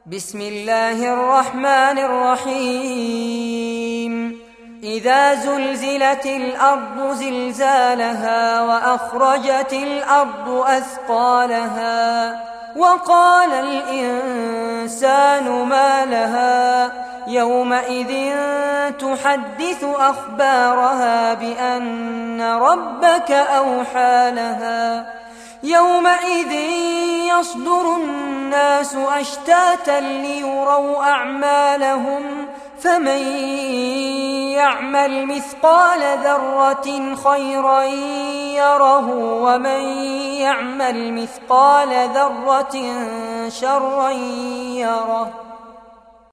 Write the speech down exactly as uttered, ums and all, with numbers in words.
بسم الله الرحمن الرحيم إذا زلزلت الأرض زلزالها وأخرجت الأرض أثقالها وقال الإنسان ما لها يومئذ تحدث أخبارها بأن ربك أوحى لها يومئذ يصدر الناس أشتاتا ليروا أعمالهم فمن يعمل مثقال ذرة خيرا يره ومن يعمل مثقال ذرة شرا يره.